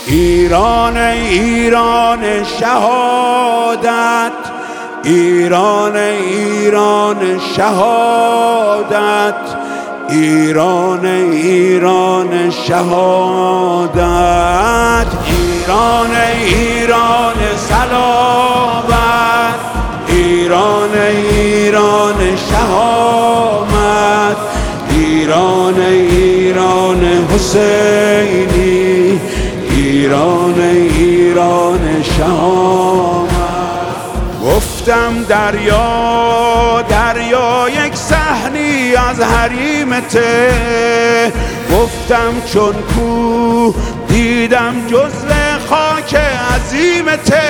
ایران ایران شهادت، ایران ایران شهادت، ایران ایران شهادت، ایران ایران صلابت، ایران ایران شهامت، ایران ایران حسینی، ایران ایران شهامت. گفتم دریا دریا یک صحنی از حریمته، گفتم چون کو دیدم جزو خاک عظیمته،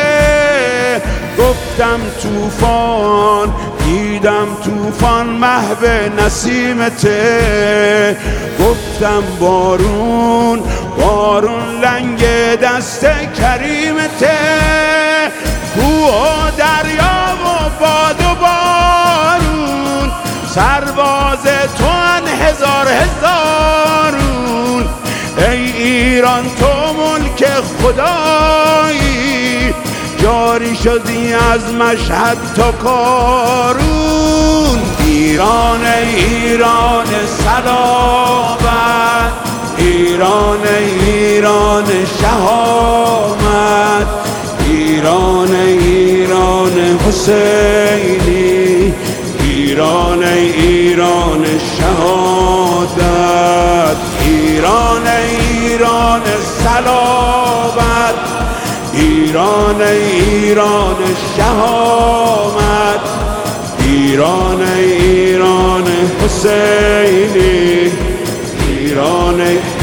گفتم طوفان دیدم طوفان محو نسیمته، گفتم بارون بارون لنگ دست کریمته، کوه و دریا و باد و بارون سرباز توان هزار هزارون. ای ایران تو ملک خدایی، جاری شدی از مشهد تا کارون. ایران ایران صلابت، ایران ایران شهامت، ایران ایران حسینی، ایران ایران شهادت، ایران ایران صلابت، ایران ایران شهامت، ایران ایران حسینی، ایران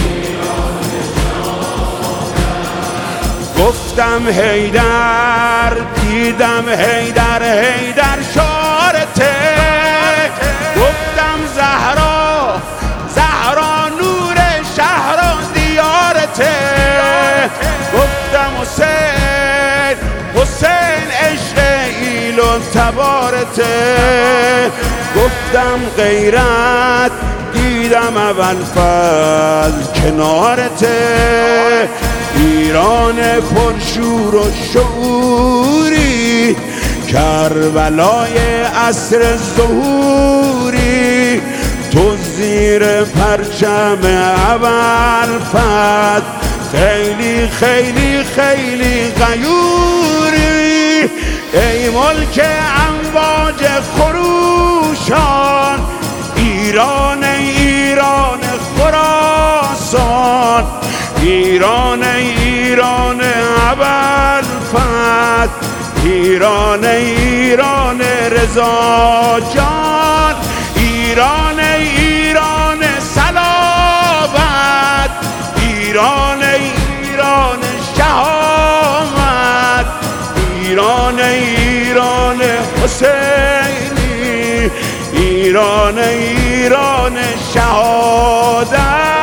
گفتم حیدر دیدم حیدر حیدر شارته، گفتم زهرا زهرا نور شهر و دیارته، گفتم حسین حسین عشق ایل و تبارته، گفتم غیرت دیدم اول فضل کنارته، ایران پرشور و شعوری، کربلای عصر ظهوری، تو زیر پرچم ابوالفضل خیلی خیلی خیلی غیوری، ای ملک امواج خروشان، ایران ایران خراسان، ایران ایران ابوالفضل، ایران ایران رضا جان، ایران ایران صلابت، ایران ایران شهامت، ایران ایران حسینی، ایران ایران شهادت.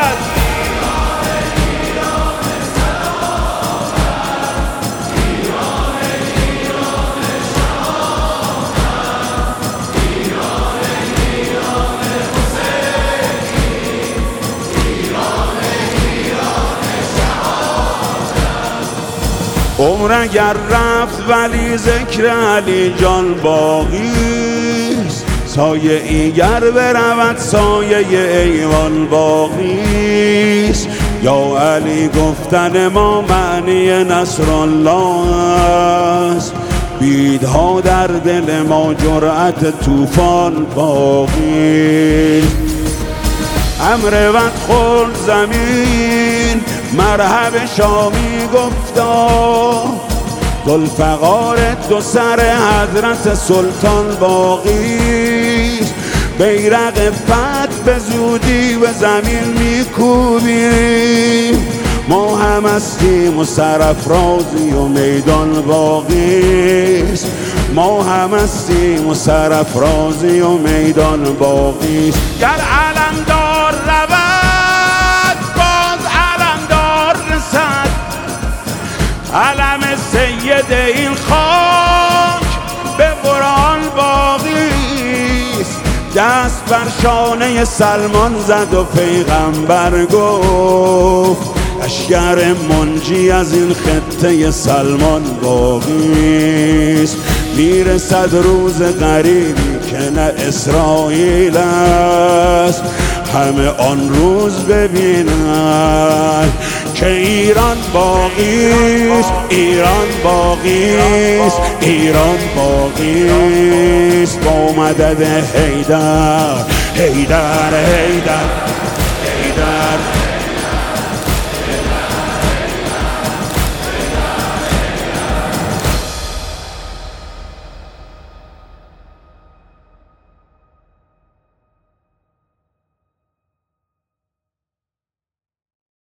عمر اگر رفت ولی ذکر علی جان باقیست، سایه ایگر برود سایه ایوان باقیست، یا علی گفتن ما معنی نصر الله است، بیدها در دل ما جرأت طوفان باقیست. امر وقت خورد زمین مرحب شامی گفتا، ذوالفقار دو سر حضرت سلطان باقیست، بیرق فتح به زودی به زمین میکوبیم، ما هم هستیم و سرافرازی و میدان باقیست، ما هم هستیم و سرافرازی و میدان باقیست. گر علمدار رود باز علمدار رسد، علم سید این خاک به قرآن باقیست، دست بر شانه سلمان زد و پیغمبر گفت لشکر منجی از این خطه سلمان باقیست. میرسد روز غریبی که نه اسرائیل است، همه آن روز ببینن که ایران باقیست، ایران باقیست، ایران باقیست. با مدد حیدر حیدر حیدر حیدر